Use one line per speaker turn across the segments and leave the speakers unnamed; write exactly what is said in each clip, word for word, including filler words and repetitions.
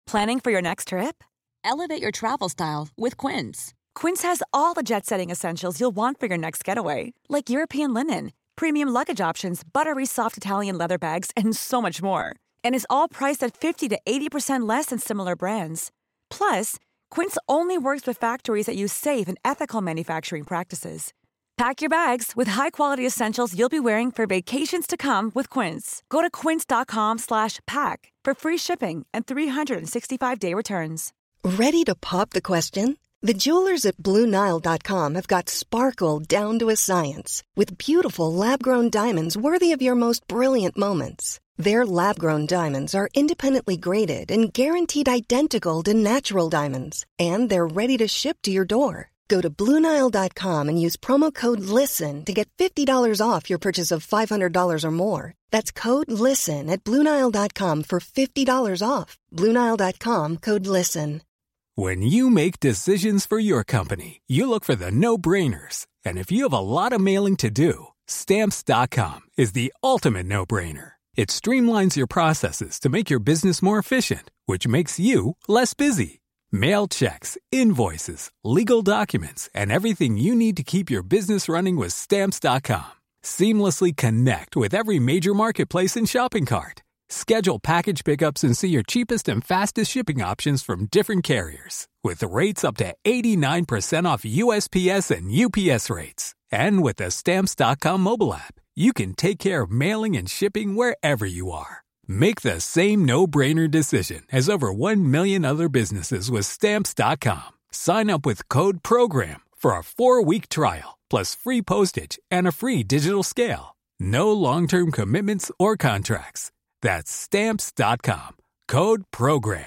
Planning for your next trip?
Elevate your travel style with Quince.
Quince has all the jet-setting essentials you'll want for your next getaway, like European linen, premium luggage options, buttery soft Italian leather bags, and so much more. And is all priced at fifty to eighty percent less than similar brands. Plus, Quince only works with factories that use safe and ethical manufacturing practices. Pack your bags with high-quality essentials you'll be wearing for vacations to come with Quince. Go to quince.com slash pack for free shipping and three sixty-five day returns.
Ready to pop the question? The jewelers at Blue Nile dot com have got sparkle down to a science with beautiful lab-grown diamonds worthy of your most brilliant moments. Their lab-grown diamonds are independently graded and guaranteed identical to natural diamonds, and they're ready to ship to your door. Go to Blue Nile dot com and use promo code LISTEN to get fifty dollars off your purchase of five hundred dollars or more. That's code LISTEN at Blue Nile dot com for fifty dollars off. Blue Nile dot com, code LISTEN.
When you make decisions for your company, you look for the no-brainers. And if you have a lot of mailing to do, Stamps dot com is the ultimate no-brainer. It streamlines your processes to make your business more efficient, which makes you less busy. Mail checks, invoices, legal documents, and everything you need to keep your business running with Stamps dot com. Seamlessly connect with every major marketplace and shopping cart. Schedule package pickups and see your cheapest and fastest shipping options from different carriers. With rates up to eighty-nine percent off U S P S and U P S rates. And with the Stamps dot com mobile app, you can take care of mailing and shipping wherever you are. Make the same no-brainer decision as over one million other businesses with Stamps dot com. Sign up with code PROGRAM for a four-week trial, plus free postage and a free digital scale. No long-term commitments or contracts. That's Stamps dot com. Code PROGRAM.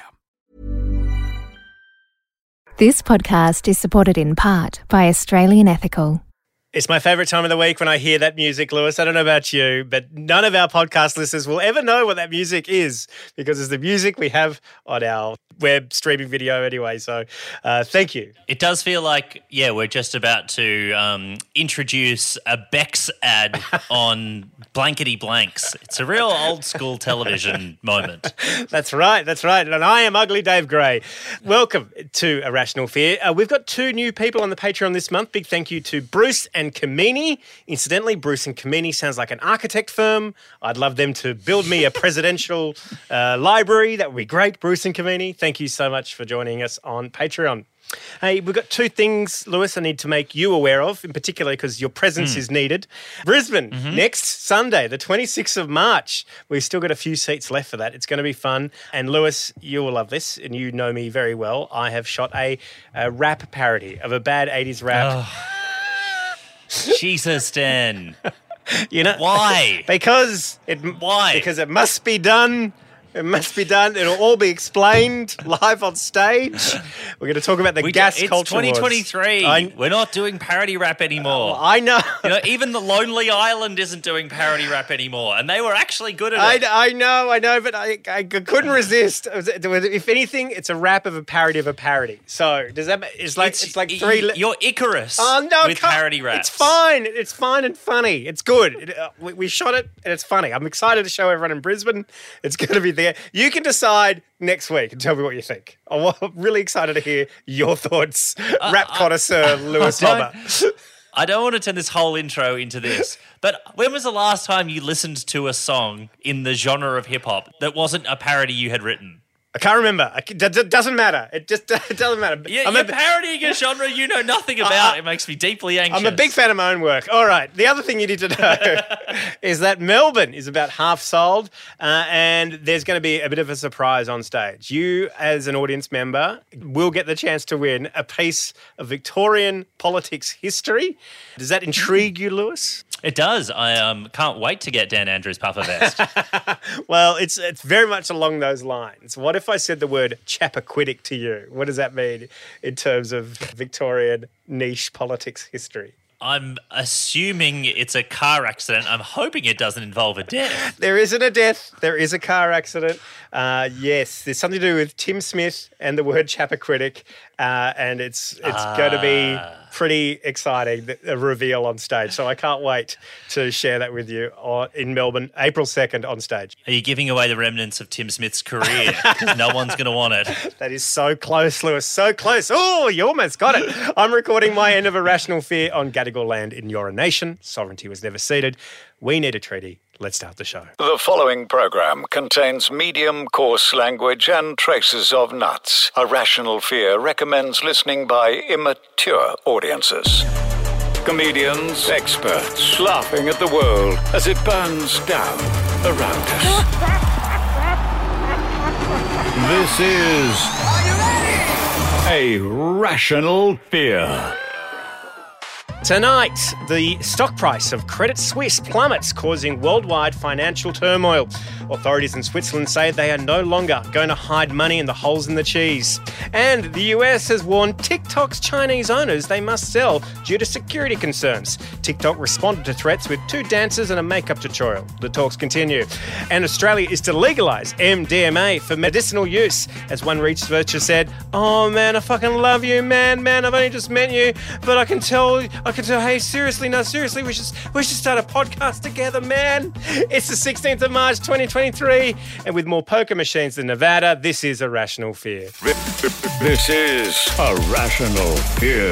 This podcast is supported in part by Australian Ethical.
It's my favourite time of the week when I hear that music, Lewis. I don't know about you, but none of our podcast listeners will ever know what that music is because it's the music we have on our web streaming video anyway. So uh, thank you.
It does feel like, yeah, we're just about to um, introduce a Bex ad on Blankety Blanks. It's a real old school television moment.
That's right, that's right. And I am Ugly Dave Gray. Welcome to Irrational Fear. Uh, we've got two new people on the Patreon this month. Big thank you to Bruce and Kamini. Incidentally, Bruce and Kamini sounds like an architect firm. I'd love them to build me a presidential uh, library. That would be great, Bruce and Kamini. Thank you so much for joining us on Patreon. Hey, we've got two things, Lewis, I need to make you aware of, in particular because your presence mm. is needed. Brisbane, mm-hmm. next Sunday, the twenty-sixth of March. We've still got a few seats left for that. It's going to be fun. And Lewis, you will love this, and you know me very well. I have shot a, a rap parody of a bad eighties rap.
Oh. Jesus, Dan.
You know
why?
Because it
why?
Because it must be done. It must be done. It'll all be explained live on stage. We're going to talk about the
we
gas
do, it's
culture
twenty twenty-three.
I,
We're not doing parody rap anymore.
Uh, I know.
You know, even the Lonely Island isn't doing parody rap anymore, and they were actually good at
I,
it.
I know, I know, but I, I couldn't resist. If anything, it's a rap of a parody of a parody. So does that? It's like it's, it's like three.
Y- you're Icarus.
Oh no,
with parody raps.
It's fine. It's fine and funny. It's good. It, uh, we, we shot it, and it's funny. I'm excited to show everyone in Brisbane. It's going to be there. You can decide next week and tell me what you think. I'm really excited to hear your thoughts, uh, rap connoisseur uh, Lewis Hobber.
I don't want to turn this whole intro into this, but when was the last time you listened to a song in the genre of hip-hop that wasn't a parody you had written?
I can't remember. It doesn't matter. It just it doesn't matter.
Yeah,
I'm
you're
a,
parodying a genre you know nothing about. Uh, it makes me deeply anxious.
I'm a big fan of my own work. All right. The other thing you need to know is that Melbourne is about half sold, uh, and there's going to be a bit of a surprise on stage. You, as an audience member, will get the chance to win a piece of Victorian politics history. Does that intrigue you, Lewis?
It does. I um, can't wait to get Dan Andrews' puffer vest.
Well, it's it's very much along those lines. What if I said the word Chappaquiddick to you? What does that mean in terms of Victorian niche politics history?
I'm assuming it's a car accident. I'm hoping it doesn't involve a death.
There isn't a death. There is a car accident. Uh, yes, there's something to do with Tim Smith and the word Chappaquiddick, uh, and it's it's uh... going to be pretty exciting, the, the reveal on stage. So I can't wait to share that with you on, in Melbourne, April second on stage.
Are you giving away the remnants of Tim Smith's career? 'Cause no one's going to want it.
That is so close, Lewis, so close. Oh, you almost got it. I'm recording my end of Irrational Fear on Gadigal land in Eora Nation. Sovereignty was never ceded. We need a treaty. Let's start the show.
The following program contains medium coarse language and traces of nuts. Irrational Fear recommends listening by immature audiences. Comedians, experts, laughing at the world as it burns down around us. This is a Rational Fear.
Tonight, the stock price of Credit Suisse plummets, causing worldwide financial turmoil. Authorities in Switzerland say they are no longer going to hide money in the holes in the cheese. And the U S has warned TikTok's Chinese owners they must sell due to security concerns. TikTok responded to threats with two dancers and a makeup tutorial. The talks continue. And Australia is to legalise M D M A for medicinal use. As one researcher said, "Oh man, I fucking love you, man, man, I've only just met you, but I can tell... I can tell, hey, seriously, no, seriously, we should we should start a podcast together, man." It's the sixteenth of March, twenty twenty-three, and with more poker machines than Nevada, this is Irrational Fear.
This is Irrational Fear.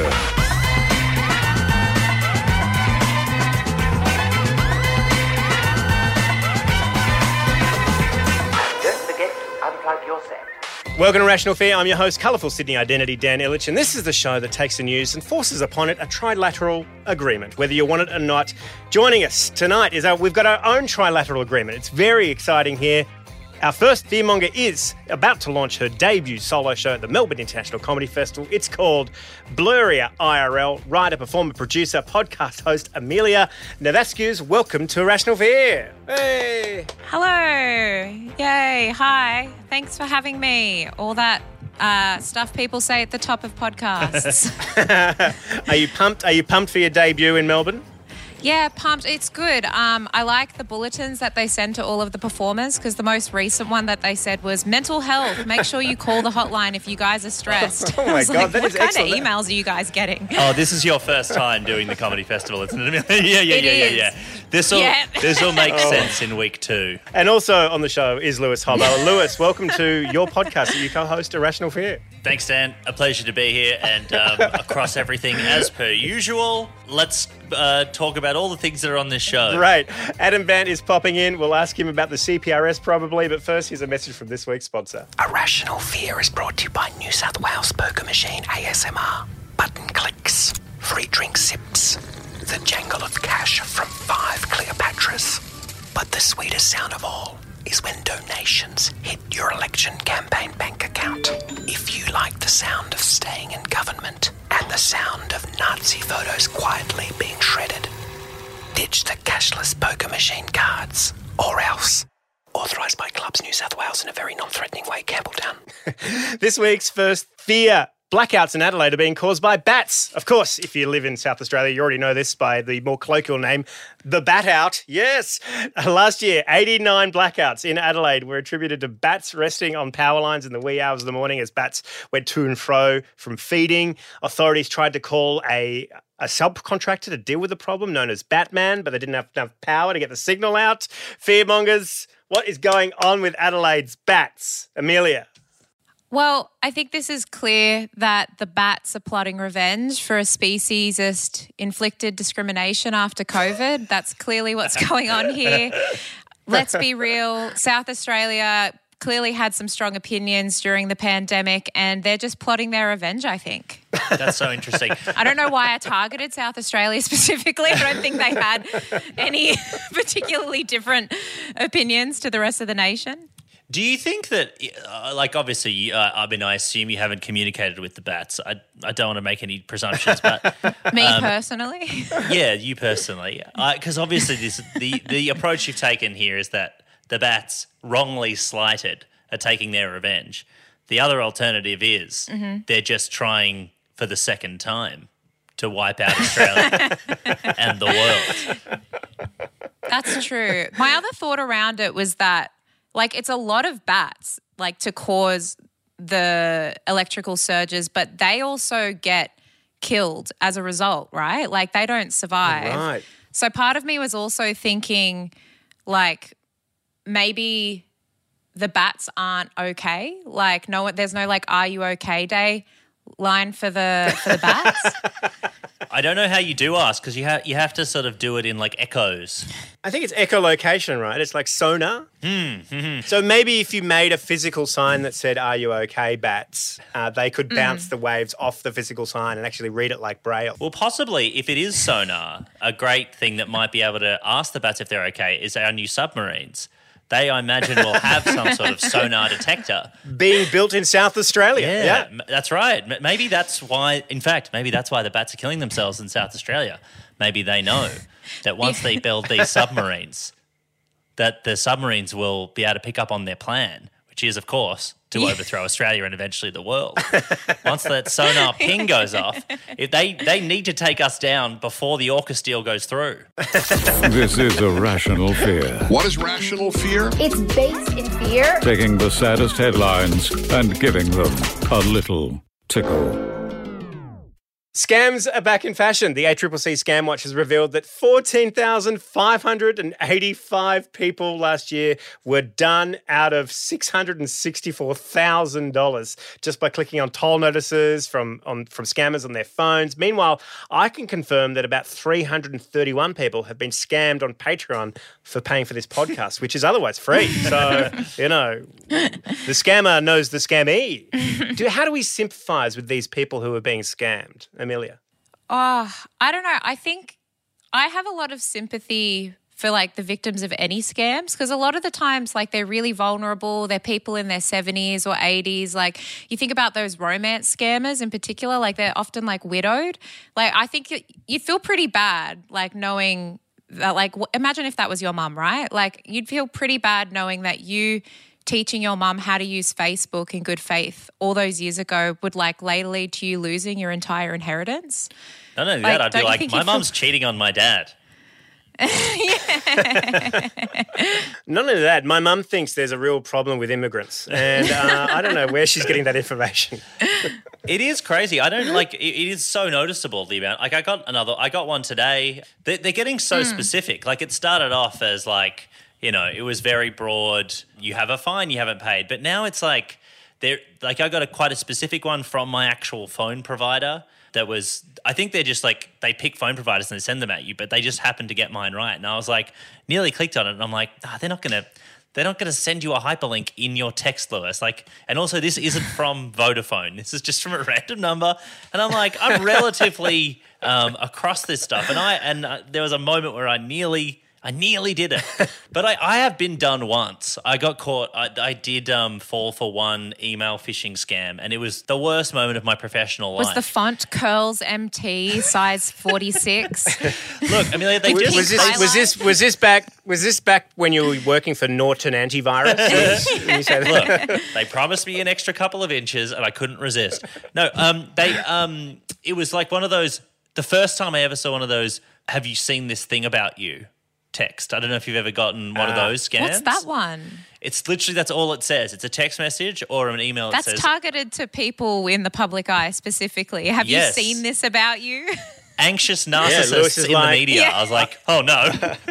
Don't forget to unplug your set.
Welcome to Rational Fear. I'm your host, colourful Sydney identity, Dan Illich, and this is the show that takes the news and forces upon it a trilateral agreement, whether you want it or not. Joining us tonight is our, we've got our own trilateral agreement. It's very exciting here. Our first fearmonger is about to launch her debut solo show at the Melbourne International Comedy Festival. It's called Blurrier I R L. Writer, performer, producer, podcast host Amelia Navascues. Welcome to Irrational Fear. Hey!
Hello. Yay. Hi. Thanks for having me. All that uh, stuff people say at the top of podcasts.
Are you pumped? Are you pumped for your debut in Melbourne?
Yeah, pumped. It's good. Um, I like the bulletins that they send to all of the performers because the most recent one that they said was mental health. Make sure you call the hotline if you guys are stressed.
Oh my
I was
God,
like,
that
what
is
kind
excellent.
of emails are you guys getting?
Oh, this is your first time doing the comedy festival, isn't it? yeah, yeah, yeah,
It
yeah,
is.
yeah. This will
Yeah.
this will make
Oh.
sense in week two.
And also on the show is Lewis Hobbo. Lewis, welcome to your podcast that you co-host Irrational Fear.
Thanks, Dan. A pleasure to be here. And um, across everything, as per usual, let's uh, talk about all the things that are on this show.
Great. Adam Bant is popping in. We'll ask him about the C P R S probably, but first here's a message from this week's sponsor.
Irrational Fear is brought to you by New South Wales Poker Machine A S M R. Button clicks, free drink sips, the jangle of cash from five Cleopatras. But the sweetest sound of all is when donations hit your election campaign bank account. If you like the sound of staying in government and the sound of Nazi photos quietly being shredded, ditch the cashless poker machine cards, or else. Authorised by Clubs New South Wales in a very non-threatening way, Campbelltown.
This week's first fear. Blackouts in Adelaide are being caused by bats. Of course, if you live in South Australia, you already know this by the more colloquial name, the bat out. Yes. Last year, eighty-nine blackouts in Adelaide were attributed to bats resting on power lines in the wee hours of the morning as bats went to and fro from feeding. Authorities tried to call a a subcontractor to deal with the problem known as Batman, but they didn't have enough power to get the signal out. Fearmongers, what is going on with Adelaide's bats? Amelia.
Well, I think this is clear that the bats are plotting revenge for a speciesist inflicted discrimination after COVID. That's clearly what's going on here. Let's be real. South Australia clearly had some strong opinions during the pandemic and they're just plotting their revenge, I think.
That's so interesting.
I don't know why I targeted South Australia specifically. I don't think they had any particularly different opinions to the rest of the nation.
Do you think that, uh, like, obviously, uh, I mean, I assume you haven't communicated with the bats. I, I don't want to make any presumptions, but
Me
um,
personally?
yeah, you personally, because obviously, this the the approach you've taken here is that the bats, wrongly slighted, are taking their revenge. The other alternative is
Mm-hmm.
they're just trying for the second time to wipe out Australia and the world.
That's true. My other thought around it was that, like, it's a lot of bats, like, to cause the electrical surges, but they also get killed as a result, right? Like they don't survive.
Right.
So part of me was also thinking like maybe the bats aren't okay. Like no, there's no like, are you okay day line for the for the bats.
I don't know how you do ask because you have you have to sort of do it in like echoes.
I think it's echolocation, right? It's like sonar.
Mm, mm-hmm.
So maybe if you made a physical sign that said, are you okay, bats, uh, they could bounce mm. the waves off the physical sign and actually read it like Braille.
Well, possibly if it is sonar, a great thing that might be able to ask the bats if they're okay is our new submarines. They, I imagine, will have some sort of sonar detector.
Being built in South Australia.
Yeah,
yeah,
that's right. Maybe that's why, in fact, maybe that's why the bats are killing themselves in South Australia. Maybe they know that once they build these submarines, that the submarines will be able to pick up on their plan, which is, of course, to yeah. overthrow Australia and eventually the world. Once that sonar ping goes off, if they, they need to take us down before the AUKUS deal goes through.
This is a Rational Fear.
What is rational fear?
It's based in fear.
Taking the saddest headlines and giving them a little tickle.
Scams are back in fashion. The A C C C Scam Watch has revealed that fourteen thousand five hundred eighty-five people last year were done out of six hundred sixty-four thousand dollars just by clicking on toll notices from, on, from scammers on their phones. Meanwhile, I can confirm that about three hundred thirty-one people have been scammed on Patreon for paying for this podcast, which is otherwise free. So, you know, the scammer knows the scammy. Do, how do we sympathise with these people who are being scammed? Amelia?
Oh, I don't know. I think I have a lot of sympathy for like the victims of any scams because a lot of the times like they're really vulnerable. They're people in their seventies or eighties. Like you think about those romance scammers in particular, like they're often like widowed. Like I think you, you feel pretty bad like knowing that like w- imagine if that was your mum, right? Like you'd feel pretty bad knowing that you teaching your mum how to use Facebook in good faith all those years ago would like later lead to you losing your entire inheritance.
Not only
Like,
that, I'd be
don't you
like,
think
my
you feel-
mum's cheating on my dad.
Not only that, my mum thinks there's a real problem with immigrants and uh, I don't know where she's getting that information.
It is crazy. I don't like, it, it is so noticeable the amount. Like I got another, I got one today. They're, they're getting so mm. specific. Like it started off as like, you know, it was very broad. You have a fine, you haven't paid. But now it's like, they're like I got a quite a specific one from my actual phone provider that was, I think they're just like, they pick phone providers and they send them at you, but they just happened to get mine right. And I was like, nearly clicked on it and I'm like, ah, they're not going to, they're not going to send you a hyperlink in your text, Lewis. Like, and also this isn't from Vodafone. This is just from a random number. And I'm like, I'm relatively um, across this stuff. And I, and uh, there was a moment where I nearly, I nearly did it, but I, I have been done once. I got caught. I, I did um, fall for one email phishing scam, and it was the worst moment of my professional life.
Was the font Curls M T size forty-six?
Look, I mean, they
was,
just
was this was this was this back was this back when you were working for Norton Antivirus? When you say that?
Look, they promised me an extra couple of inches, and I couldn't resist. No, um, they um, it was like one of those. The first time I ever saw one of those. Have you seen this thing about you? Text. I don't know if you've ever gotten one uh, of those scams.
What's that one?
It's literally, that's all it says. It's a text message or an email
That's
that says...
targeted to people in the public eye specifically. Have
yes.
you seen this about you?
Anxious narcissists yeah, in like, the media. Yeah. I was like, oh no.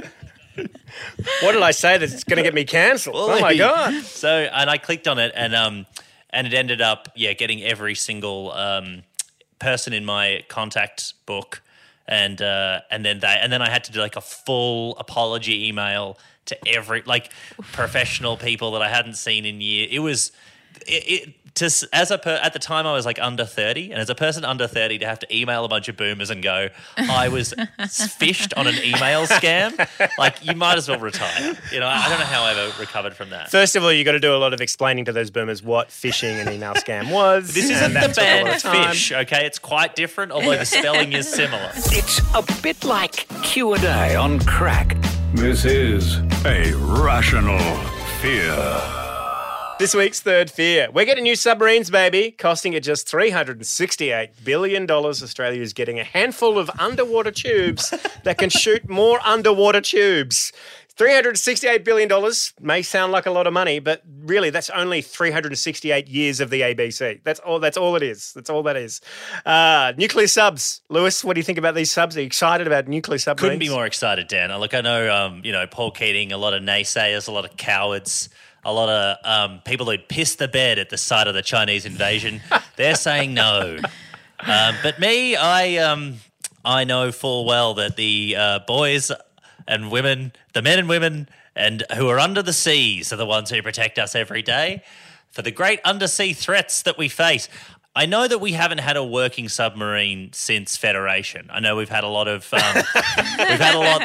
What did I say that's going to get me cancelled? Oh my God.
So, and I clicked on it and um, and it ended up, yeah, getting every single um, person in my contact book. And uh, and then they and then I had to do like a full apology email to every like professional people that I hadn't seen in years. It was it, it to as a per, at the time I was like under thirty, and as a person under thirty to have to email a bunch of boomers and go, I was fished on an email scam. Like you might as well retire. You know, I don't know how I ever recovered from that.
First of all, you got to do a lot of explaining to those boomers what phishing and email scam was.
This isn't the band fish, okay? It's quite different, although the spelling is similar.
It's a bit like Q and A on crack.
This is a Rational Fear.
This week's third fear. We're getting new submarines, baby, costing at just three hundred sixty-eight billion dollars. Australia is getting a handful of underwater tubes that can shoot more underwater tubes. three hundred sixty-eight billion dollars may sound like a lot of money, but really that's only three hundred sixty-eight years of the A B C. That's all That's all it is. That's all that is. Uh, nuclear subs. Lewis, what do you think about these subs? Are you excited about nuclear submarines?
Couldn't be more excited, Dan. Look, I know, um, you know, Paul Keating, a lot of naysayers, a lot of cowards, a lot of um, people who'd pissed the bed at the sight of the Chinese invasion. They're saying no. Um, but me, I um, I know full well that the uh, boys and women, the men and women and who are under the seas are the ones who protect us every day for the great undersea threats that we face. I know that we haven't had a working submarine since Federation. I know we've had a lot of um, we've had a lot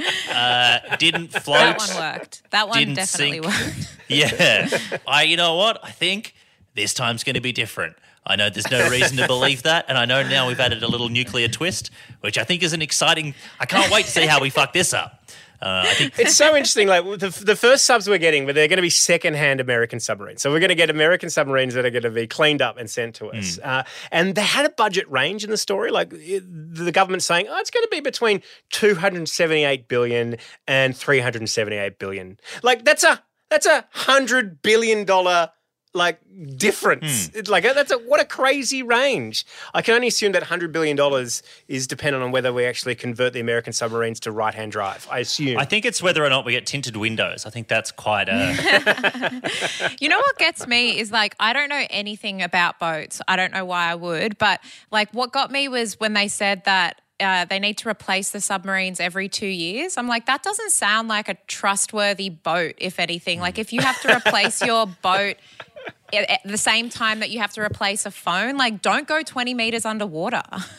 that uh, didn't float.
That one worked. That one
didn't
definitely
sink.
worked.
Yeah. I you know what? I think this time's going to be different. I know there's no reason to believe that, and I know now we've added a little nuclear twist, which I think is an exciting I can't wait to see how we fuck this up. Uh, I think
it's so interesting. Like the, the first subs we're getting, but they're going to be second-hand American submarines. So we're going to get American submarines that are going to be cleaned up and sent to us. Mm. Uh, and they had a budget range in the story. Like it, the government's saying, oh, it's going to be between two hundred seventy-eight billion dollars and three hundred seventy-eight billion dollars. Like that's a that's a hundred billion dollar like difference.
Hmm.
It's like that's a what a crazy range. I can only assume that one hundred billion dollars is dependent on whether we actually convert the American submarines to right-hand drive. I assume.
I think it's whether or not we get tinted windows. I think that's quite a...
You know what gets me is like I don't know anything about boats. I don't know why I would, but like what got me was when they said that Uh, they need to replace the submarines every two years. I'm like, that doesn't sound like a trustworthy boat, if anything. Like if you have to replace your boat at, at the same time that you have to replace a phone, like don't go twenty meters underwater.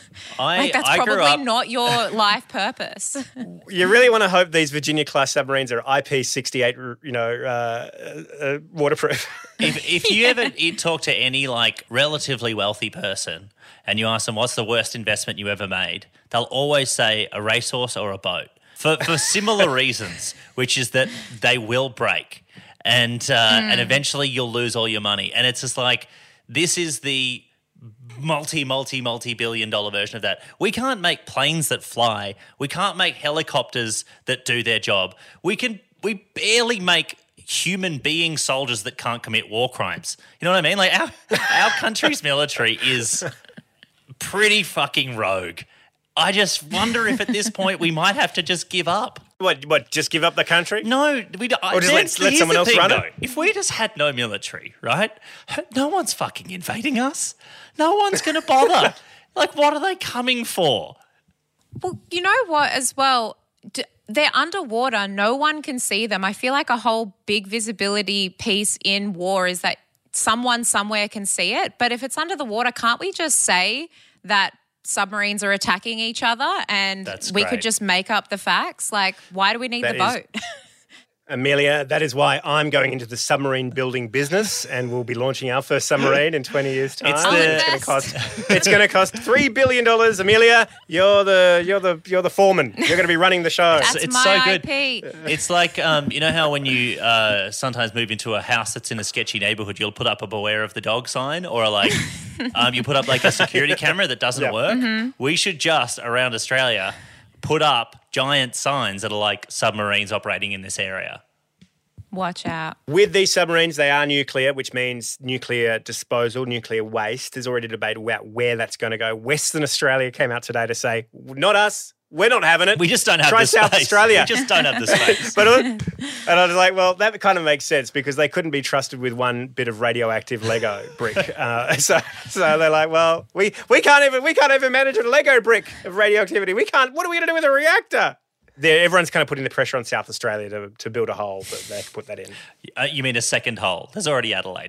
I,
like that's
I grew
probably
up-
not your life purpose.
You really want to hope these Virginia-class submarines are I P sixty-eight, you know, uh, uh, waterproof.
If, if you ever you talk to any like relatively wealthy person and you ask them what's the worst investment you ever made, they'll always say a racehorse or a boat for, for similar reasons, which is that they will break and uh, mm. and eventually you'll lose all your money. And it's just like this is the multi, multi, multi-billion dollar version of that. We can't make planes that fly. We can't make helicopters that do their job. We can we barely make human being soldiers that can't commit war crimes. You know what I mean? Like our our country's military is pretty fucking rogue. I just wonder if at this point we might have to just give up.
What? What? Just give up the country?
No, we don't.
Or just let, let someone else
thing,
run
though.
it?
If we just had no military, right? No one's fucking invading us. No one's going to bother. Like, what are they coming for?
Well, you know what as well? D- they're underwater. No one can see them. I feel like a whole big visibility piece in war is that someone somewhere can see it. But if it's under the water, can't we just say that submarines are attacking each other and
That's
we
great.
could just make up the facts? Like, why do we need
That
the
is-
boat?
Amelia, that is why I'm going into the submarine building business, and we'll be launching our first submarine in twenty years' time.
It's the-
going to cost. It's going to cost three billion dollars. Amelia, you're the you're the you're the foreman. You're going to be running the show.
That's
it's
my
so good.
I P.
It's like, um, you know how when you uh, sometimes move into a house that's in a sketchy neighborhood, you'll put up a beware of the dog sign or like um, you put up like a security camera that doesn't
Yeah.
work.
Mm-hmm.
We should just, around Australia, put up giant signs that are like submarines operating in this area.
Watch out.
With these submarines, they are nuclear, which means nuclear disposal, nuclear waste. There's already debate about where that's going to go. Western Australia came out today to say, not us. We're not having it.
We just don't have
Try
the
South
space.
Australia.
We just don't have the space.
But uh, and I was like, well, that kind of makes sense because they couldn't be trusted with one bit of radioactive Lego brick. Uh, so, so they're like, well, we, we can't even we can't even manage a Lego brick of radioactivity. We can't. What are we going to do with a reactor? They're, everyone's kind of putting the pressure on South Australia to, to build a hole, but they have to put that in.
Uh, you mean a second hole? There's already Adelaide.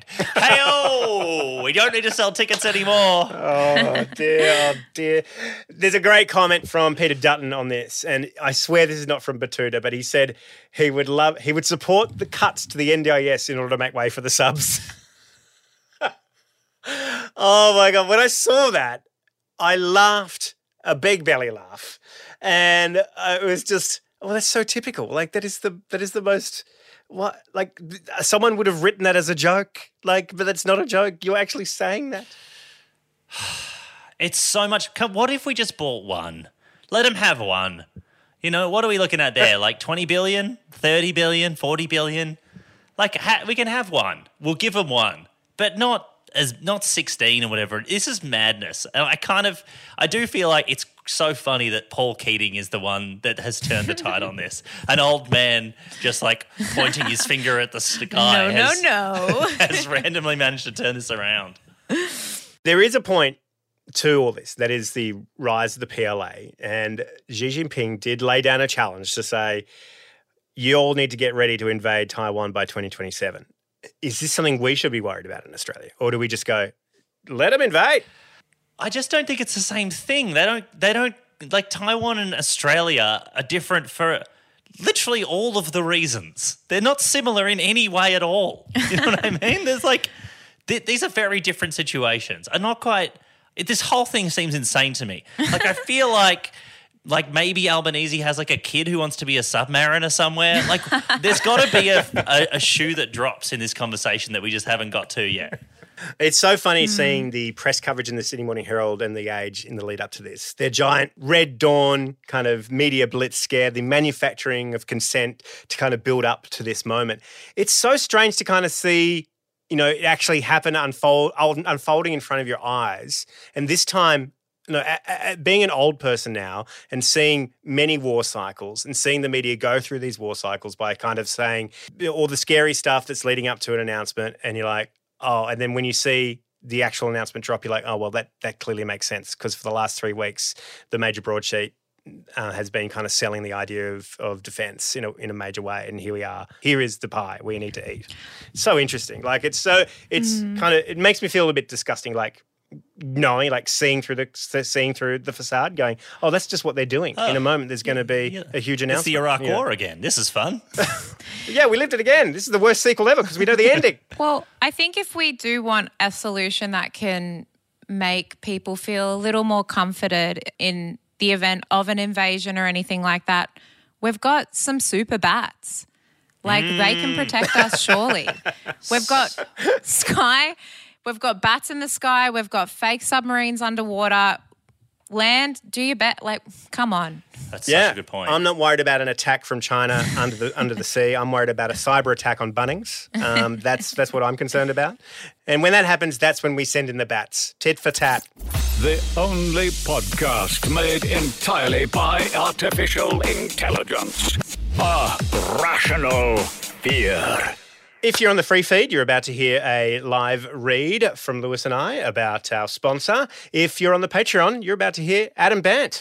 Hey-oh! We don't need to sell tickets anymore.
Oh, dear, oh, dear. There's a great comment from Peter Dutton on this, and I swear this is not from Batuta, but he said he would love, he would support the cuts to the N D I S in order to make way for the subs. Oh, my God. When I saw that, I laughed, a big belly laugh. And uh, it was just, well, that's so typical. Like that is the that is the most what like th- someone would have written that as a joke. Like, but that's not a joke. You're actually saying that.
It's so much. Come, what if we just bought one? Let them have one. You know, what are we looking at there? Like twenty billion, thirty billion, forty billion? Like ha- we can have one. We'll give them one, but not as not sixteen or whatever. This is madness. And I kind of, I do feel like it's so funny that Paul Keating is the one that has turned the tide on this. An old man just like pointing his finger at the sky.
No,
has,
no, no.
has randomly managed to turn this around.
There is a point to all this, that is the rise of the P L A. And Xi Jinping did lay down a challenge to say, you all need to get ready to invade Taiwan by twenty twenty-seven. Is this something we should be worried about in Australia? Or do we just go, let them invade?
I just don't think it's the same thing. They don't, they don't, like Taiwan and Australia are different for literally all of the reasons. They're not similar in any way at all. You know what I mean? There's like, th- these are very different situations. I'm not quite, it, this whole thing seems insane to me. Like I feel like, like maybe Albanese has like a kid who wants to be a submariner somewhere. Like there's got to be a, a, a shoe that drops in this conversation that we just haven't got to yet.
It's so funny mm. seeing the press coverage in the Sydney Morning Herald and The Age in the lead up to this. Their giant Red Dawn kind of media blitz scare, the manufacturing of consent to kind of build up to this moment. It's so strange to kind of see, you know, it actually happen, unfold, unfolding in front of your eyes. And this time, you know, a, a, being an old person now and seeing many war cycles and seeing the media go through these war cycles by kind of saying all the scary stuff that's leading up to an announcement, and you're like, oh, and then when you see the actual announcement drop, you're like, oh, well, that that clearly makes sense, because for the last three weeks, the major broadsheet uh, has been kind of selling the idea of of defence, you know, in a major way. And here we are. Here is the pie we need to eat. So interesting. Like it's so it's mm. kind of it makes me feel a bit disgusting. Like knowing, like seeing through the seeing through the facade, going, oh, that's just what they're doing. Oh, in a moment, there's going to be yeah. a huge announcement.
It's the Iraq
yeah.
War again. This is fun.
Yeah, we lived it again. This is the worst sequel ever because we know the ending.
Well, I think if we do want a solution that can make people feel a little more comforted in the event of an invasion or anything like that, we've got some super bats. Like mm. they can protect us, surely. We've got Sky. We've got bats in the sky. We've got fake submarines underwater. Land, do your bet. Like, come on.
That's
yeah,
such a good point.
I'm not worried about an attack from China under the under the sea. I'm worried about a cyber attack on Bunnings. Um, that's that's what I'm concerned about. And when that happens, that's when we send in the bats. Tit for tat.
The only podcast made entirely by artificial intelligence. A Rational Fear.
If you're on the free feed, you're about to hear a live read from Lewis and I about our sponsor. If you're on the Patreon, you're about to hear Adam Bant.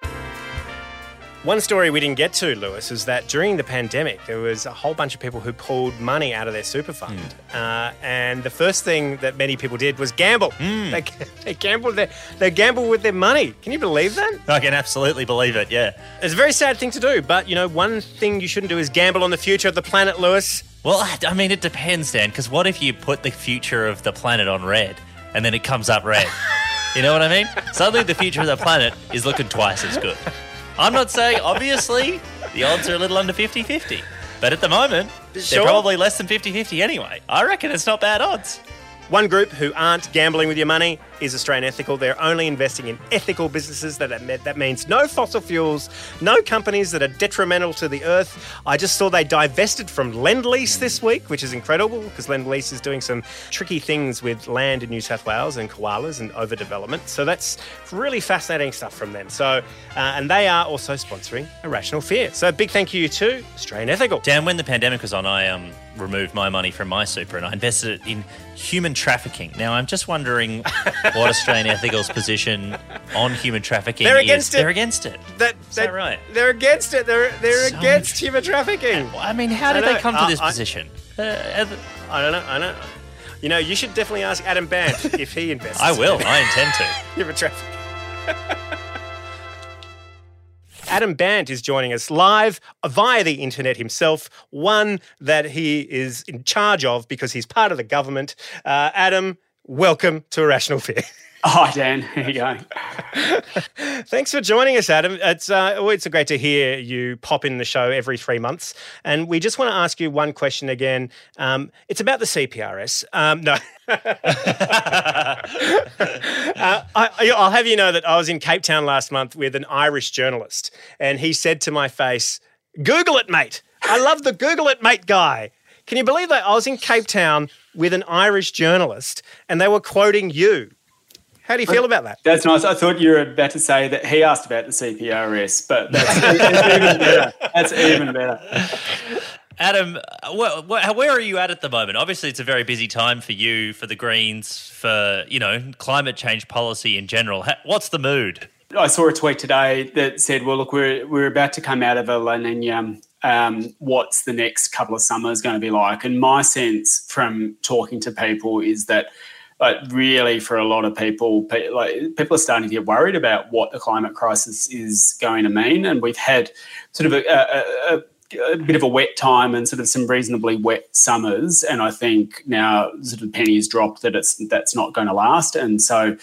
One story we didn't get to, Lewis, is that during the pandemic, there was a whole bunch of people who pulled money out of their super fund. Mm. Uh, and the first thing that many people did was gamble.
Mm.
They, they gambled their, they gambled with their money. Can you believe that?
I can absolutely believe it, yeah.
It's a very sad thing to do, but, you know, one thing you shouldn't do is gamble on the future of the planet, Lewis.
Well, I mean, it depends, Dan, because what if you put the future of the planet on red and then it comes up red? You know what I mean? Suddenly the future of the planet is looking twice as good. I'm not saying, obviously, the odds are a little under fifty-fifty. But at the moment,
sure.
they're probably less than fifty-fifty anyway. I reckon it's not bad odds.
One group who aren't gambling with your money is Australian Ethical. They're only investing in ethical businesses. That that means no fossil fuels, no companies that are detrimental to the earth. I just saw they divested from Lend-Lease this week, which is incredible because Lend-Lease is doing some tricky things with land in New South Wales and koalas and overdevelopment. So that's really fascinating stuff from them. So, uh, and they are also sponsoring A Rational Fear. So a big thank you to Australian Ethical.
Dan, when the pandemic was on, I um, removed my money from my super and I invested it in human trafficking. Now, I'm just wondering what Australian Ethical's position on human trafficking
they're
is.
Against it.
They're against it.
That,
is that right?
They're against it. They're they're
so
against human trafficking.
I mean, how did they come to
uh,
this
I,
position? Uh,
I don't know. I don't know. You know, you should definitely ask Adam Bant if he invests.
I will. I intend to.
Human trafficking. Adam Bant is joining us live via the internet himself, one that he is in charge of because he's part of the government. Uh, Adam, welcome to A Rational Fear.
Hi, Dan. How you going?
Thanks for joining us, Adam. It's uh, oh, it's great to hear you pop in the show every three months. And we just want to ask you one question again. Um, it's about the C P R S. Um, no. Uh, I, I'll have you know that I was in Cape Town last month with an Irish journalist, and he said to my face, "Google it, mate. I love the Google it, mate guy." Can you believe that? I was in Cape Town with an Irish journalist, and they were quoting you. How do you feel about that?
That's nice. I thought you were about to say that he asked about the C P R S, but that's, that's even better. That's even better.
Adam, wh- wh- where are you at at the moment? Obviously, it's a very busy time for you, for the Greens, for, you know, climate change policy in general. What's the mood?
I saw a tweet today that said, well, look, we're we're about to come out of a La Nina. Um, what's the next couple of summers going to be like? And my sense from talking to people is that like really for a lot of people, like people are starting to get worried about what the climate crisis is going to mean. And we've had sort of a, a, a a bit of a wet time and sort of some reasonably wet summers, and I think now sort of penny has dropped that it's that's not going to last. And so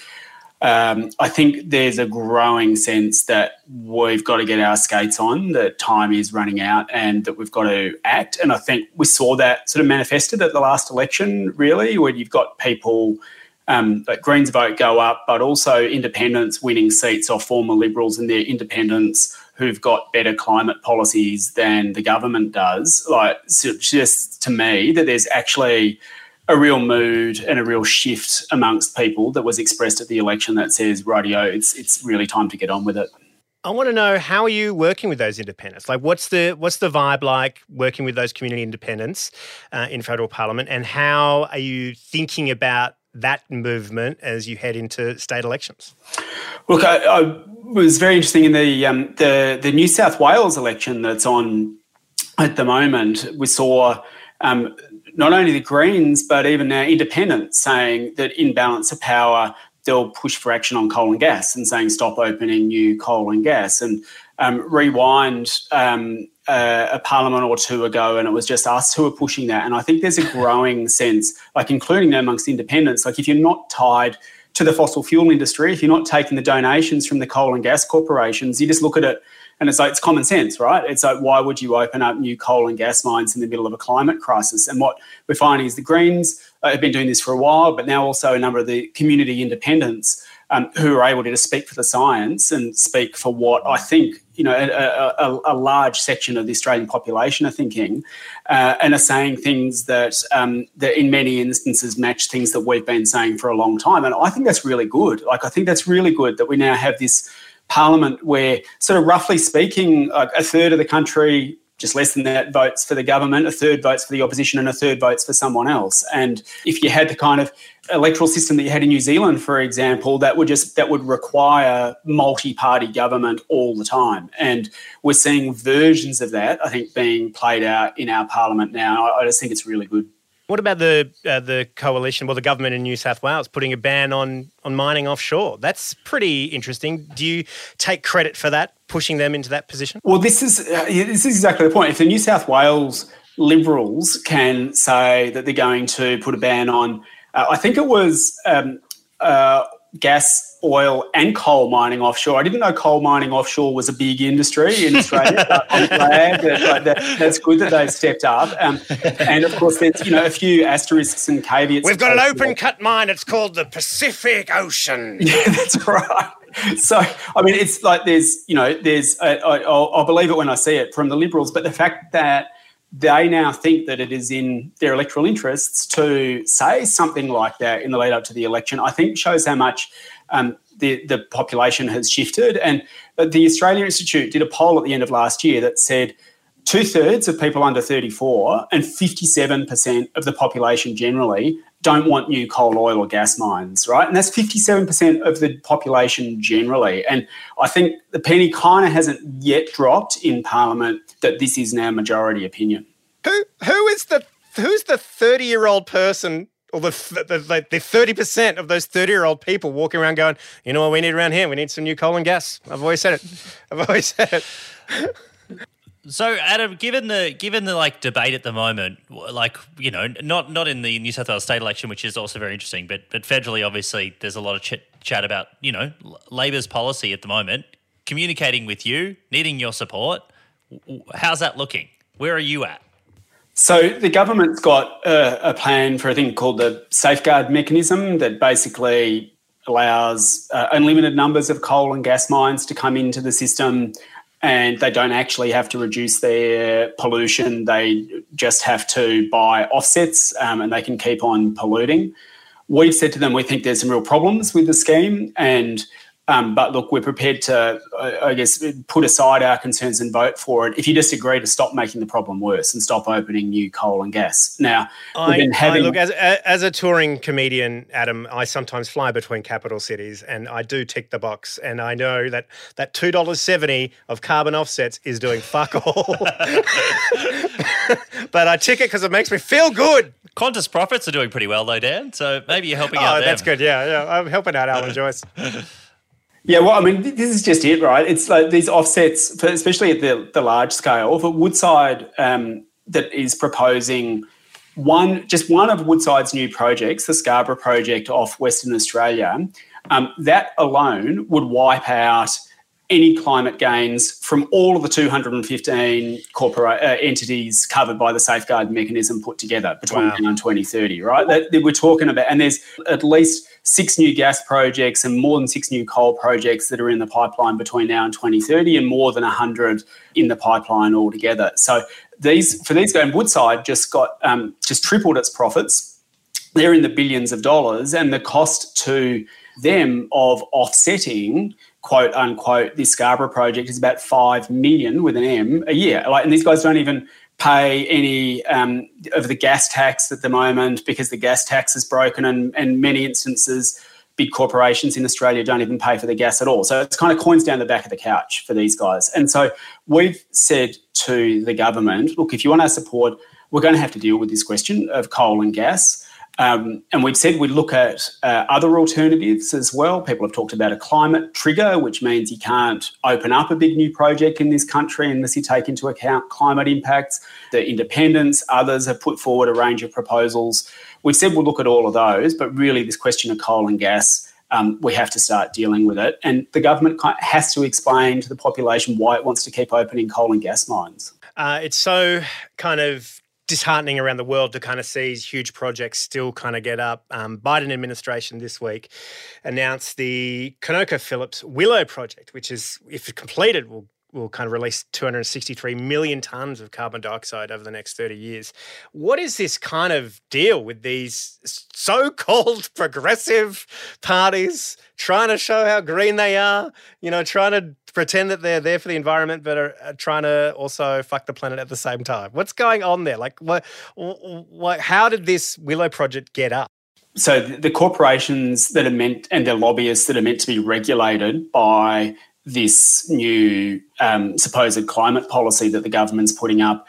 um, I think there's a growing sense that we've got to get our skates on, that time is running out and that we've got to act. And I think we saw that sort of manifested at the last election, really, where you've got people um, like Greens vote go up, but also independents winning seats off former Liberals and their independents who've got better climate policies than the government does. Like, so just to me, that there's actually a real mood and a real shift amongst people that was expressed at the election that says, rightio, it's it's really time to get on with it.
I want to know, how are you working with those independents? Like, what's the what's the vibe like working with those community independents uh, in federal parliament, and how are you thinking about that movement as you head into state elections?
Look, I, I was very interesting in the um, the the New South Wales election that's on at the moment. We saw um, not only the Greens but even now independents saying that in balance of power they'll push for action on coal and gas and saying stop opening new coal and gas. And um, rewind um, uh, a parliament or two ago and it was just us who were pushing that. And I think there's a growing sense, like including amongst independents, like if you're not tied to the fossil fuel industry, if you're not taking the donations from the coal and gas corporations, you just look at it and it's like, it's common sense, right? It's like, why would you open up new coal and gas mines in the middle of a climate crisis? And what we're finding is the Greens uh, have been doing this for a while, but now also a number of the community independents um, who are able to speak for the science and speak for what I think, you know, a, a, a large section of the Australian population are thinking uh, and are saying things that, um, that in many instances match things that we've been saying for a long time. And I think that's really good. Like, I think that's really good that we now have this parliament where sort of roughly speaking, like a third of the country, just less than that, votes for the government, a third votes for the opposition and a third votes for someone else. And if you had the kind of electoral system that you had in New Zealand, for example, that would just that would require multi-party government all the time. And we're seeing versions of that, I think, being played out in our parliament now. I just think it's really good.
What about the uh, the coalition, well, the government in New South Wales putting a ban on, on mining offshore? That's pretty interesting. Do you take credit for that, pushing them into that position?
Well, this is uh, this is exactly the point. If the New South Wales Liberals can say that they're going to put a ban on, uh, I think it was um, uh, gas, oil and coal mining offshore. I didn't know coal mining offshore was a big industry in Australia. But I'm glad that, like, that that's good that they've stepped up. Um, and of course, there's, you know, a few asterisks and caveats.
We've got an open cut mine. It's called the Pacific Ocean.
Yeah, that's right. So, I mean, it's like there's, you know, there's, uh, I, I'll, I'll believe it when I see it from the Liberals, but the fact that they now think that it is in their electoral interests to say something like that in the lead up to the election, I think shows how much um, the, the population has shifted. And the Australia Institute did a poll at the end of last year that said two-thirds of people under thirty-four and fifty-seven percent of the population generally don't want new coal, oil or gas mines, right? And that's fifty-seven percent of the population generally. And I think the penny kind of hasn't yet dropped in Parliament that this is now majority opinion.
Who who is the who's the thirty-year-old person or the the, the thirty percent of those thirty-year-old people walking around going, you know what we need around here? We need some new coal and gas. I've always said it. I've always said it.
So, Adam, given the given the like debate at the moment, like, you know, not not in the New South Wales state election, which is also very interesting, but but federally, obviously, there's a lot of ch- chat about, you know, Labor's policy at the moment. Communicating with you, needing your support. How's that looking? Where are you at?
So the government's got a, a plan for a thing called the safeguard mechanism that basically allows uh, unlimited numbers of coal and gas mines to come into the system, and they don't actually have to reduce their pollution. They just have to buy offsets, um, and they can keep on polluting. We've said to them we think there's some real problems with the scheme, and Um, but look, we're prepared to, I guess, put aside our concerns and vote for it if you just agree to stop making the problem worse and stop opening new coal and gas. Now, we've
I,
been having...
I look, as, as a touring comedian, Adam, I sometimes fly between capital cities, and I do tick the box, and I know that that two dollars seventy of carbon offsets is doing fuck all. But I tick it because it makes me feel good.
Qantas profits are doing pretty well though, Dan, so maybe you're helping
oh,
out there.
Oh, that's good, yeah, yeah. I'm helping out Alan Joyce.
Yeah, well, I mean, this is just it, right? It's like these offsets, for, especially at the, the large scale. For Woodside, um, that is proposing one, just one of Woodside's new projects, the Scarborough project off Western Australia, um, that alone would wipe out any climate gains from all of the two hundred fifteen corporate uh, entities covered by the safeguard mechanism put together between wow. now and twenty thirty, right? That, that we're talking about, and there's at least six new gas projects and more than six new coal projects that are in the pipeline between now and twenty thirty, and more than one hundred in the pipeline altogether. So these, for these guys, Woodside just got um, just tripled its profits. They're in the billions of dollars, and the cost to them of offsetting, quote unquote, this Scarborough project is about five million with an M a year. Like, and these guys don't even pay any um, of the gas tax at the moment because the gas tax is broken, and in many instances, big corporations in Australia don't even pay for the gas at all. So it's kind of coins down the back of the couch for these guys. And so we've said to the government, look, if you want our support, we're going to have to deal with this question of coal and gas. Um, and we've said we'd look at uh, other alternatives as well. People have talked about a climate trigger, which means you can't open up a big new project in this country unless you take into account climate impacts. The independents, others have put forward a range of proposals. We've said we'll look at all of those, but really this question of coal and gas, um, we have to start dealing with it. And the government has to explain to the population why it wants to keep opening coal and gas mines.
Uh, it's so kind of disheartening around the world to kind of see huge projects still kind of get up. Um, Biden administration this week announced the ConocoPhillips Willow project, which is, if completed, will will kind of release two hundred sixty-three million tonnes of carbon dioxide over the next thirty years. What is this kind of deal with these so-called progressive parties trying to show how green they are, you know, trying to pretend that they're there for the environment but are, are trying to also fuck the planet at the same time? What's going on there? Like, what, what, how did this Willow project get up?
So the corporations that are meant, and the lobbyists that are meant to be regulated by this new um, supposed climate policy that the government's putting up,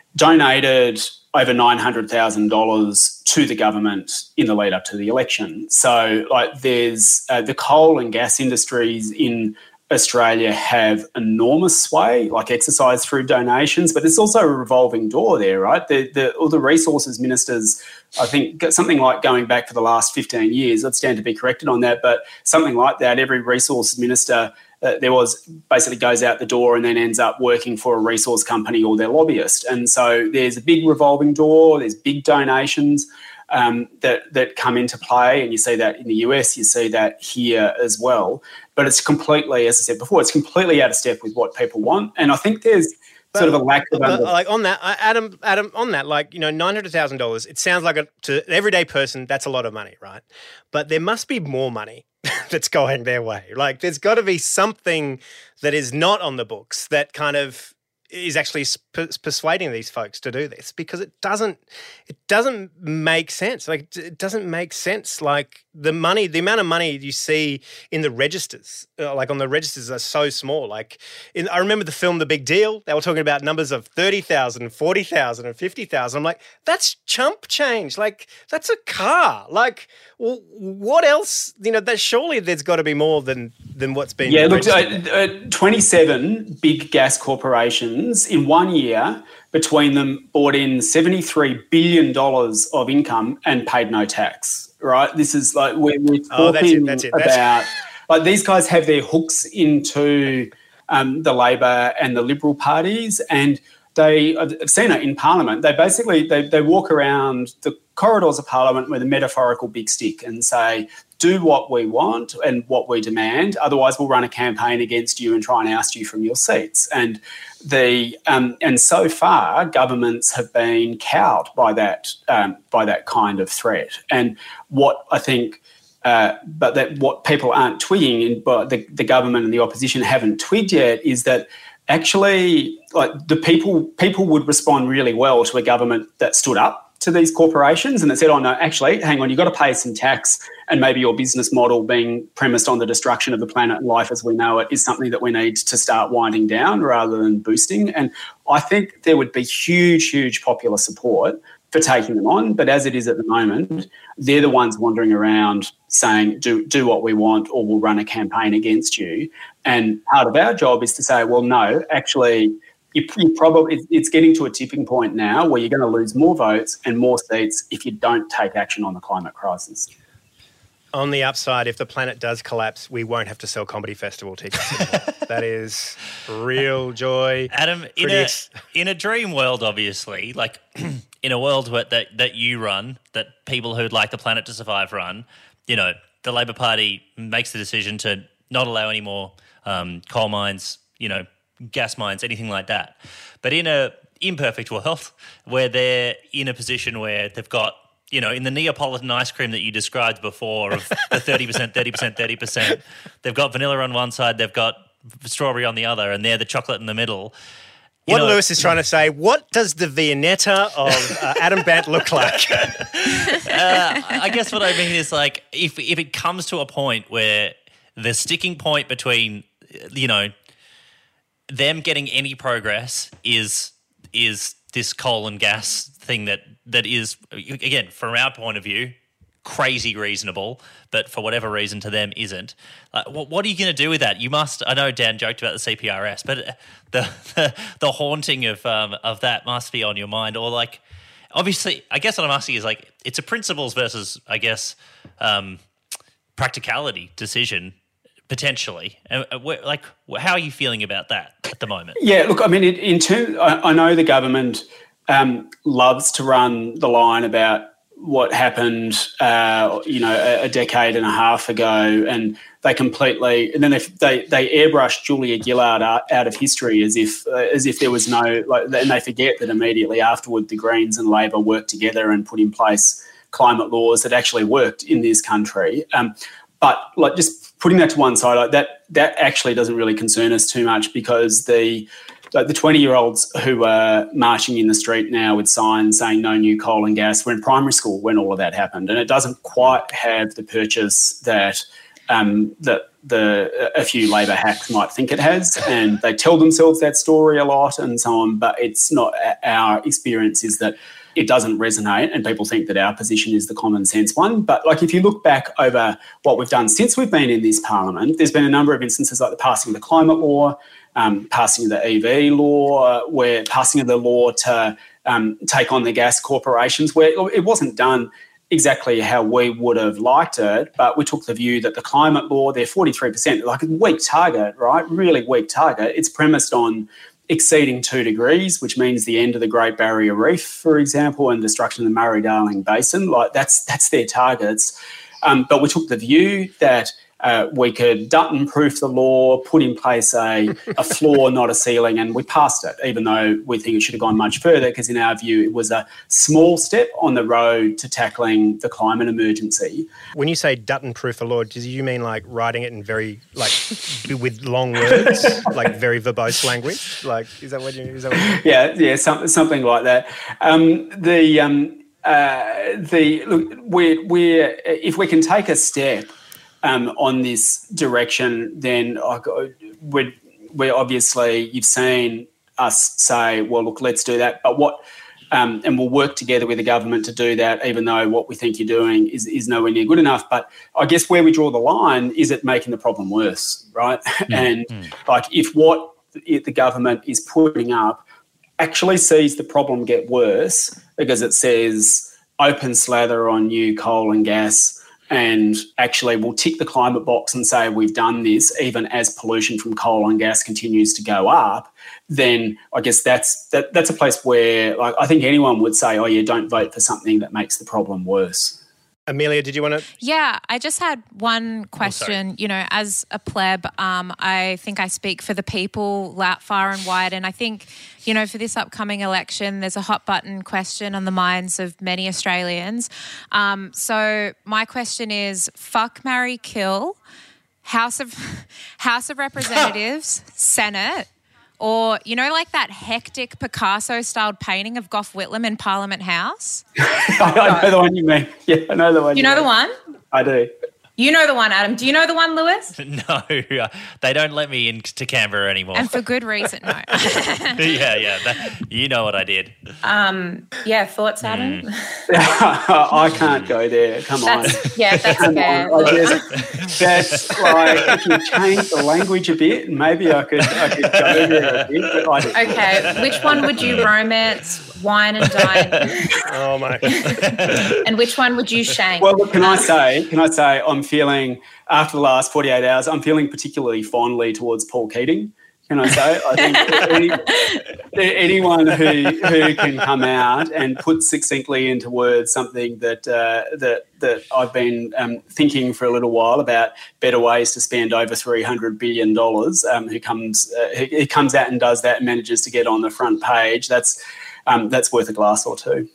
donated over nine hundred thousand dollars to the government in the lead up to the election. So like there's uh, the coal and gas industries in Australia have enormous sway, like exercise through donations, but it's also a revolving door there, right? The, the, all the resources ministers, I think something like going back for the last fifteen years, I'd stand to be corrected on that, but something like that, every resource minister uh, there was basically goes out the door and then ends up working for a resource company or their lobbyist. And so there's a big revolving door, there's big donations um, that, that come into play, and you see that in the U S, you see that here as well. But it's completely, as I said before, it's completely out of step with what people want. And I think there's but, sort of a lack of...
But, like on that, Adam, Adam, on that, like, you know, nine hundred thousand dollars, it sounds like a, to an everyday person, that's a lot of money, right? But there must be more money that's going their way. Like, there's got to be something that is not on the books that kind of is actually persuading these folks to do this, because it doesn't it doesn't make sense. Like, it doesn't make sense. Like, the money, the amount of money you see in the registers, uh, like on the registers, are so small. Like, in, I remember the film The Big Deal. They were talking about numbers of thirty thousand, forty thousand, and fifty thousand. I'm like, that's chump change. Like, that's a car. Like, well, what else? You know, that surely there's got to be more than than what's been.
Yeah, look, uh, uh, twenty-seven big gas corporations in one year between them brought in seventy-three billion dollars of income and paid no tax. Right, this is like we're, we're talking
oh, that's it, that's it, that's
about like these guys have their hooks into um, the Labor and the Liberal parties, and they I've seen it in Parliament. They basically they they walk around the corridors of Parliament with a metaphorical big stick and say, do what we want and what we demand. Otherwise, we'll run a campaign against you and try and oust you from your seats. And the um, and so far, governments have been cowed by that um, by that kind of threat. And what I think, uh, but that what people aren't twigging, and but the, the government and the opposition haven't twigged yet, is that actually, like the people people would respond really well to a government that stood up to these corporations and that said, oh no, actually, hang on, you've got to pay some tax, and maybe your business model being premised on the destruction of the planet and life as we know it is something that we need to start winding down rather than boosting. And I think there would be huge, huge popular support for taking them on. But as it is at the moment, they're the ones wandering around saying, do, do what we want or we'll run a campaign against you. And part of our job is to say, well, no, actually, You, you probably it's getting to a tipping point now where you're going to lose more votes and more seats if you don't take action on the climate crisis.
On the upside, if the planet does collapse, we won't have to sell comedy festival tickets anymore. That is real joy.
Adam, in a, in a dream world, obviously, like in a world where, that, that you run, that people who'd like the planet to survive run, you know, the Labor Party makes the decision to not allow any more um, coal mines, you know, gas mines, anything like that. But in a imperfect world where they're in a position where they've got, you know, in the Neapolitan ice cream that you described before of the thirty percent, thirty percent, thirty percent, they've got vanilla on one side, they've got strawberry on the other, and they're the chocolate in the middle. You
what
know,
Lewis is trying to say, what does the Viennetta of uh, Adam Bandt look like?
uh, I guess what I mean is, like, if if it comes to a point where the sticking point between, you know, them getting any progress is is this coal and gas thing that that is, again, from our point of view, crazy reasonable, but for whatever reason to them isn't. Uh, what, what are you going to do with that? You must. I know Dan joked about the C P R S, but the the, the haunting of um, of that must be on your mind. Or like, obviously, I guess what I'm asking is, like, it's a principles versus, I guess, um, practicality decision. Potentially. Uh, like, how are you feeling about that at the moment?
Yeah, look, I mean, in, in terms, I, I know the government um, loves to run the line about what happened, uh, you know, a, a decade and a half ago, and they completely, and then they they, they airbrush Julia Gillard out, out of history as if uh, as if there was no, like, and they forget that immediately afterward the Greens and Labor worked together and put in place climate laws that actually worked in this country. Um, but like just putting that to one side, like that that actually doesn't really concern us too much, because the like the twenty-year-olds who are marching in the street now with signs saying no new coal and gas were in primary school when all of that happened, and it doesn't quite have the purchase that um, that the a few Labor hacks might think it has, and they tell themselves that story a lot and so on. But it's not. Our experience is that it doesn't resonate, and people think that our position is the common sense one. But like, if you look back over what we've done since we've been in this parliament, there's been a number of instances like the passing of the climate law, um, passing of the E V law, where passing of the law to um, take on the gas corporations, where it wasn't done exactly how we would have liked it, but we took the view that the climate law, they're forty-three percent, like a weak target, right? Really weak target. It's premised on exceeding two degrees, which means the end of the Great Barrier Reef, for example, and destruction of the Murray-Darling Basin. Like that's that's their targets. Um, but we took the view that uh, we could Dutton-proof the law, put in place a, a floor, not a ceiling, and we passed it, even though we think it should have gone much further, because in our view it was a small step on the road to tackling the climate emergency.
When you say Dutton-proof the law, do you mean like writing it in very, like, with long words, like very verbose language? Like, is that what you is that what you
Yeah, yeah, some, something like that. Um, the um, uh, the look, we're, we're if we can take a step Um, on this direction, then uh, we're, we're obviously, you've seen us say, well, look, let's do that. But what, um, and we'll work together with the government to do that, even though what we think you're doing is, is nowhere near good enough. But I guess where we draw the line is it making the problem worse, right? Mm. and mm. like if what the government is putting up actually sees the problem get worse because it says open slather on new coal and gas, and actually we'll tick the climate box and say we've done this even as pollution from coal and gas continues to go up, then I guess that's that, that's a place where, like, I think anyone would say, oh yeah, don't vote for something that makes the problem worse.
Amelia, did you want to?
Yeah, I just had one question. Oh, you know, as a pleb, um, I think I speak for the people la- far and wide, and I think, you know, for this upcoming election, there's a hot button question on the minds of many Australians. Um, so my question is: fuck, marry, kill, House of House of Representatives, Senate. Or, you know, like that hectic Picasso-styled painting of Gough Whitlam in Parliament House?
I, I know the one you mean. Yeah, I know the one.
You,
you
know
mean.
the one?
I do.
You know the one, Adam. Do you know the one, Lewis?
No, they don't let me into Canberra anymore.
And for good reason, no.
yeah, yeah. That, you know what I did.
Um, yeah, thoughts, Adam? Mm.
I can't go there. Come
that's,
on.
Yeah, that's fair.
Just, that's like, if you change the language a bit, maybe I could, I could go there a bit. But I
okay, which one would you romance, wine and dine?
Oh, my.
And which one would you shame?
Well, look, can I say, can I say I'm feeling, after the last forty-eight hours, I'm feeling particularly fondly towards Paul Keating. Can I say? I think any, anyone who who can come out and put succinctly into words something that uh, that that I've been um, thinking for a little while about better ways to spend over three hundred billion dollars, um, who comes uh, who, who comes out and does that and manages to get on the front page, that's um, that's worth a glass or two.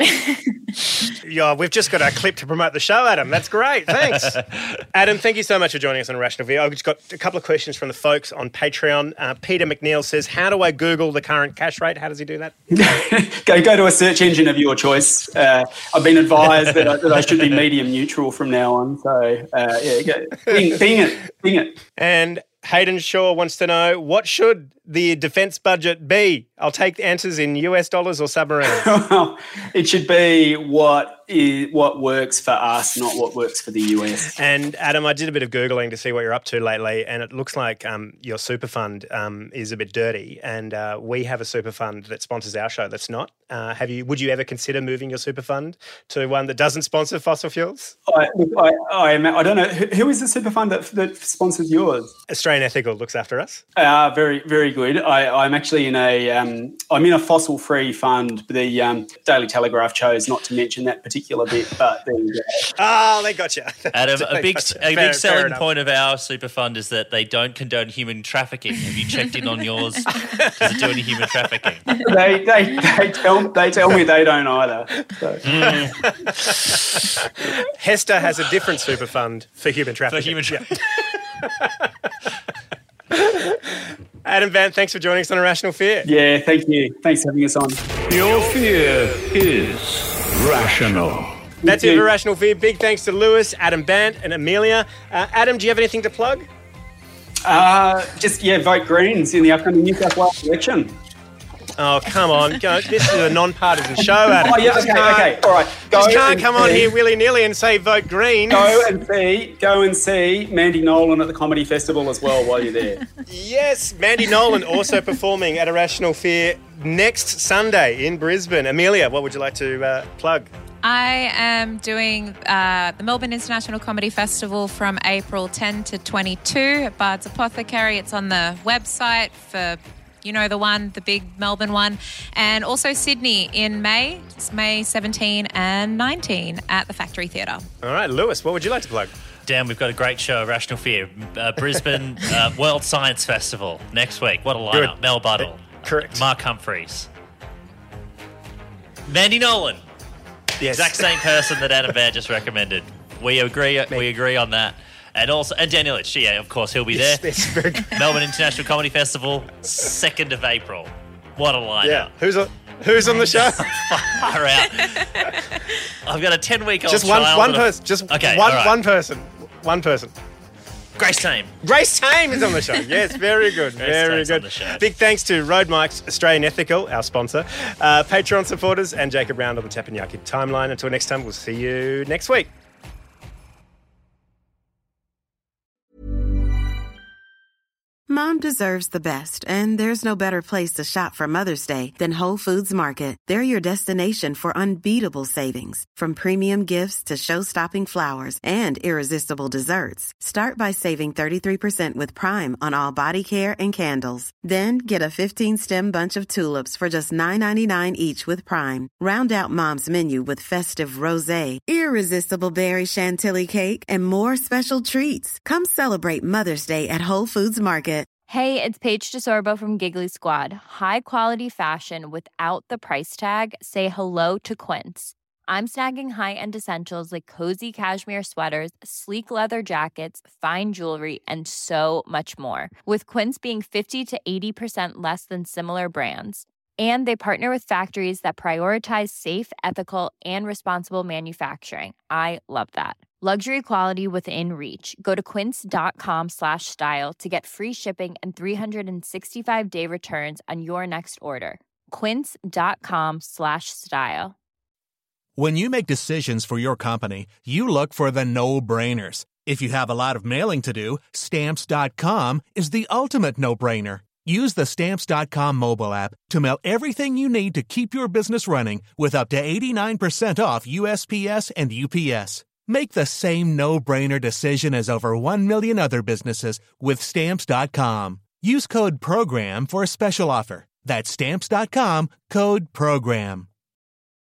Yeah, we've just got a clip to promote the show, Adam. That's great. Thanks. Adam, thank you so much for joining us on Rational View. I've just got a couple of questions from the folks on Patreon. Uh, Peter McNeil says, how do I Google the current cash rate? How does he do that?
go go to a search engine of your choice. Uh, I've been advised that I, that I should be medium neutral from now on. So, uh, yeah, go, bing, bing it, bing it.
And Hayden Shaw wants to know, what should the defence budget be? I'll take the answers in U S dollars or submarines.
Well, it should be what is what works for us, not what works for the U S.
And Adam, I did a bit of Googling to see what you're up to lately, and it looks like um, your super fund um, is a bit dirty, and uh, we have a super fund that sponsors our show that's not. Uh, have you? Would you ever consider moving your super fund to one that doesn't sponsor fossil fuels?
I I, I, I don't know. Who, who is the super fund that, that sponsors yours?
Australian Ethical looks after us.
Uh, very, very good. I, I'm actually in a um, I'm in a fossil-free fund. The um, Daily Telegraph chose not to mention that particular bit, but there you go.
Oh, they got you.
Adam, a big
gotcha.
a
fair,
big selling point of our super fund is that they don't condone human trafficking. Have you checked in on yours? Does it do any human trafficking?
They they, they tell they tell me they don't either. So.
Mm. Hester has a different super fund for human trafficking.
For human trafficking.
Adam Van, thanks for joining us on Irrational Fear.
Yeah, thank you. Thanks for having us on.
Your fear is rational.
That's it for Irrational Fear. Big thanks to Lewis, Adam Bant, and Amelia. Uh, Adam, do you have anything to plug?
Uh, just, yeah, vote Greens in the upcoming New South Wales election.
Oh, come on. Go. This is a non-partisan show, Adam.
Oh, yeah, okay, okay. All right.
Go just can't come see. on here willy-nilly and say vote Greens.
Go and see, go and see Mandy Nolan at the Comedy Festival as well while you're there.
Yes, Mandy Nolan also performing at Irrational Fear next Sunday in Brisbane. Amelia, what would you like to uh, plug?
I am doing uh, the Melbourne International Comedy Festival from April tenth to twenty-two at Bard's Apothecary. It's on the website for, you know, the one, the big Melbourne one. And also Sydney in May. It's May seventeenth and nineteenth at the Factory Theatre.
All right, Lewis, what would you like to plug?
Dan, we've got a great show, Rational Fear. Uh, Brisbane uh, World Science Festival next week. What a lineup. Good. Mel Buttle.
Correct.
Mark Humphreys. Mandy Nolan. The
yes.
exact same person that Adam Van just recommended. We agree. Me. We agree on that. And also, and Daniel Litch, yeah, of course, he'll be
yes,
there.
Yes, very good.
Melbourne International Comedy Festival, second of April. What a lineup!
Yeah, who's on, who's on the show?
Far out. I've got a ten-week-old
just one,
child.
one person. Just
okay,
one,
right.
one person. One person.
Grace Tame.
Grace Tame is on the show. Yes, very good.
Grace
very
Tame's
good.
On the show.
Big thanks to Road Mike's Australian Ethical, our sponsor, uh, Patreon supporters, and Jacob Round on the Tapanyaki timeline. Until next time, we'll see you next week.
Mom deserves the best, and there's no better place to shop for Mother's Day than Whole Foods Market. They're your destination for unbeatable savings, from premium gifts to show-stopping flowers and irresistible desserts. Start by saving thirty-three percent with Prime on all body care and candles. Then get a fifteen-stem bunch of tulips for just nine ninety-nine each with Prime. Round out Mom's menu with festive rosé, irresistible berry chantilly cake, and more special treats. Come celebrate Mother's Day at Whole Foods Market.
Hey, it's Paige DeSorbo from Giggly Squad. High quality fashion without the price tag. Say hello to Quince. I'm snagging high-end essentials like cozy cashmere sweaters, sleek leather jackets, fine jewelry, and so much more. With Quince being fifty to eighty percent less than similar brands. And they partner with factories that prioritize safe, ethical, and responsible manufacturing. I love that. Luxury quality within reach. Go to quince.com slash style to get free shipping and three sixty-five day returns on your next order. Quince.com slash style.
When you make decisions for your company, you look for the no-brainers. If you have a lot of mailing to do, Stamps dot com is the ultimate no-brainer. Use the Stamps dot com mobile app to mail everything you need to keep your business running with up to eighty-nine percent off U S P S and U P S. Make the same no-brainer decision as over one million other businesses with Stamps dot com. Use code PROGRAM for a special offer. That's Stamps dot com, code PROGRAM.